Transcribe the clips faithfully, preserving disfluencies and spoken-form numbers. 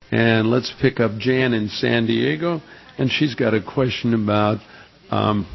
And let's pick up Jan in San Diego. And she's got a question about um,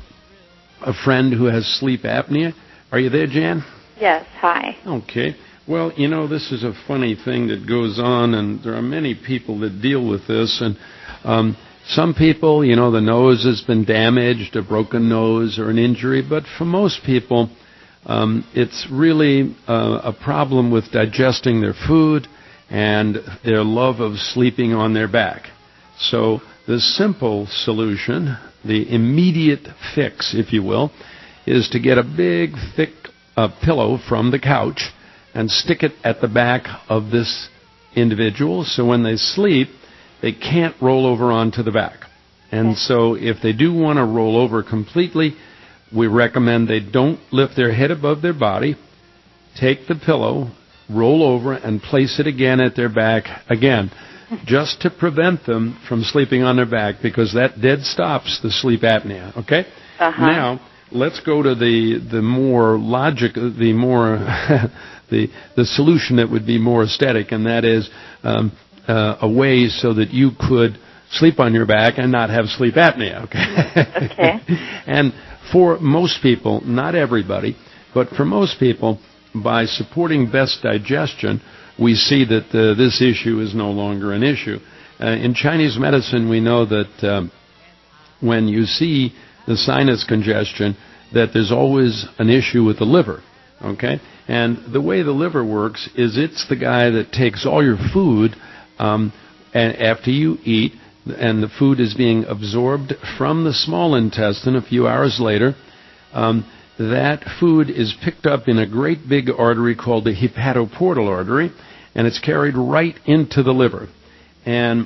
a friend who has sleep apnea. Are you there, Jan? Yes, hi. Okay. Well, you know, this is a funny thing that goes on, and there are many people that deal with this. And um, some people, you know, the nose has been damaged, a broken nose or an injury. But for most people, um, it's really uh, a problem with digesting their food and their love of sleeping on their back. So the simple solution, the immediate fix, if you will, is to get a big, thick uh, pillow from the couch and stick it at the back of this individual, so when they sleep, they can't roll over onto the back. And so if they do want to roll over completely, we recommend they don't lift their head above their body, take the pillow, roll over, and place it again at their back again, just to prevent them from sleeping on their back, because that dead stops the sleep apnea, okay? Uh-huh. Now, let's go to the, the more logic, the more, the, the solution that would be more aesthetic, and that is um, uh, a way so that you could sleep on your back and not have sleep apnea, okay? Okay. And for most people, not everybody, but for most people, by supporting best digestion, we see that uh, this issue is no longer an issue. Uh, in Chinese medicine, we know that um, when you see the sinus congestion, that there's always an issue with the liver, okay? And the way the liver works is it's the guy that takes all your food um, and after you eat, and the food is being absorbed from the small intestine a few hours later. Um, that food is picked up in a great big artery called the hepatoportal artery, and it's carried right into the liver. And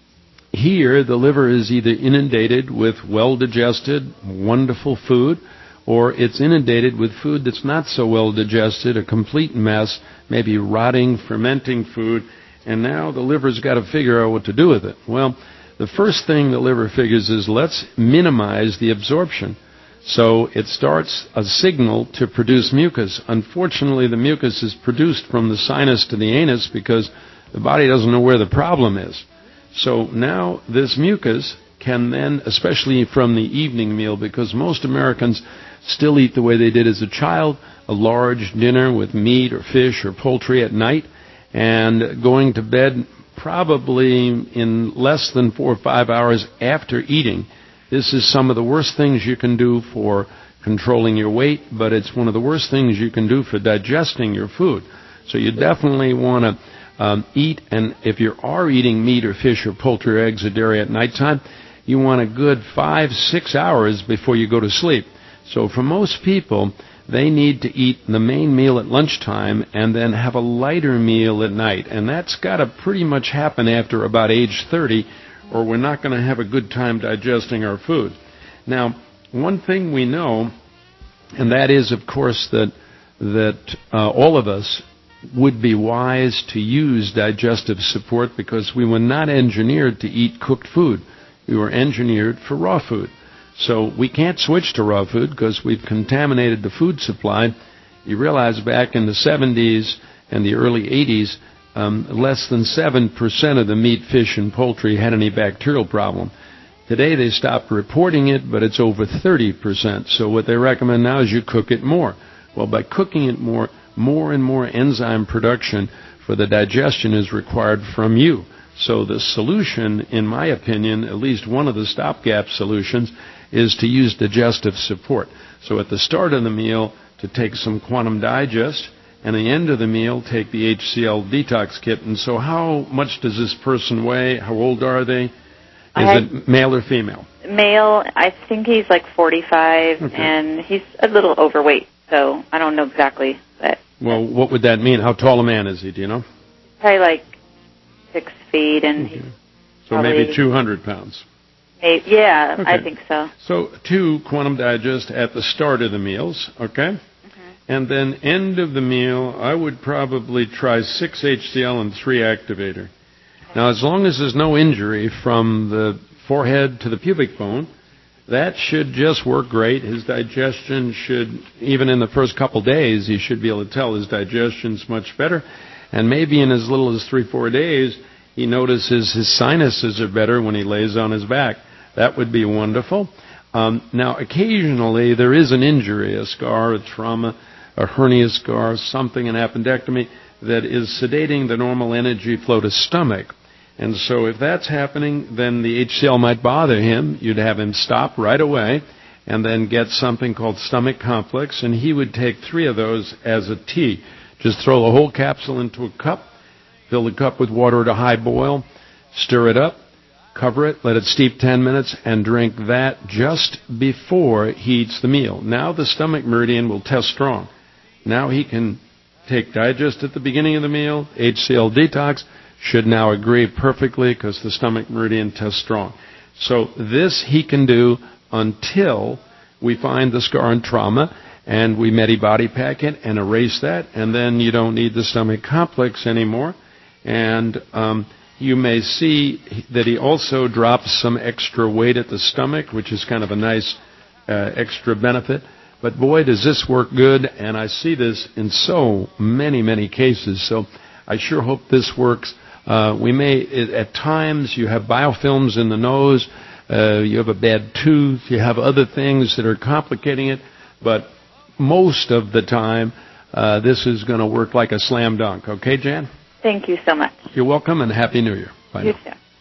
here, the liver is either inundated with well-digested, wonderful food, or it's inundated with food that's not so well-digested, a complete mess, maybe rotting, fermenting food, and now the liver's got to figure out what to do with it. Well, the first thing the liver figures is, let's minimize the absorption. So it starts a signal to produce mucus. Unfortunately, the mucus is produced from the sinus to the anus because the body doesn't know where the problem is. So now this mucus can then, especially from the evening meal, because most Americans still eat the way they did as a child, a large dinner with meat or fish or poultry at night, and going to bed probably in less than four or five hours after eating. This is some of the worst things you can do for controlling your weight, but it's one of the worst things you can do for digesting your food. So you definitely want to um, eat, and if you are eating meat or fish or poultry or eggs or dairy at nighttime, you want a good five, six hours before you go to sleep. So for most people, they need to eat the main meal at lunchtime and then have a lighter meal at night. And that's got to pretty much happen after about age thirty, or we're not going to have a good time digesting our food. Now, one thing we know, and that is, of course, that that uh, all of us would be wise to use digestive support, because we were not engineered to eat cooked food. We were engineered for raw food. So we can't switch to raw food because we've contaminated the food supply. You realize back in the seventies and the early eighties, um, less than seven percent of the meat, fish, and poultry had any bacterial problem. Today they stopped reporting it, but it's over thirty percent. So what they recommend now is you cook it more. Well, by cooking it more, more and more enzyme production for the digestion is required from you. So the solution, in my opinion, at least one of the stopgap solutions, is to use digestive support. So at the start of the meal, to take some Quantum Digest, and at the end of the meal, take the H C L Detox Kit. And so how much does this person weigh? How old are they? Is I it male or female? Male, I think he's like forty-five, Okay. and he's a little overweight, so I don't know exactly. But Well, what would that mean? How tall a man is he, do you know? probably like six feet, and Okay. he's So probably, maybe two hundred pounds. eight, yeah, Okay. I think so. So two Quantum Digest at the start of the meals, okay? And then end of the meal, I would probably try six H C L and three Activator. Now, as long as there's no injury from the forehead to the pubic bone, that should just work great. His digestion should, even in the first couple days, he should be able to tell his digestion's much better. And maybe in as little as three, four days, he notices his sinuses are better when he lays on his back. That would be wonderful. Um, now, occasionally there is an injury, a scar, a trauma, a hernia scar, something, an appendectomy, that is sedating the normal energy flow to stomach. And so if that's happening, then the H C L might bother him. You'd have him stop right away and then get something called stomach complex, and he would take three of those as a tea. Just throw the whole capsule into a cup, fill the cup with water at a high boil, stir it up, cover it, let it steep ten minutes, and drink that just before he eats the meal. Now the stomach meridian will test strong. Now he can take digest at the beginning of the meal. H C L detox should now agree perfectly because the stomach meridian tests strong. So this he can do until we find the scar and trauma, and we Medi-Body pack it and erase that, and then you don't need the stomach complex anymore. And um, you may see that he also drops some extra weight at the stomach, which is kind of a nice uh, extra benefit. But boy, does this work good, and I see this in so many, many cases. So I sure hope this works. Uh, we may, at times, you have biofilms in the nose, uh, you have a bad tooth, you have other things that are complicating it, but most of the time, uh, this is going to work like a slam dunk. Okay, Jan? Thank you so much. You're welcome, and Happy New Year. Bye You now. too.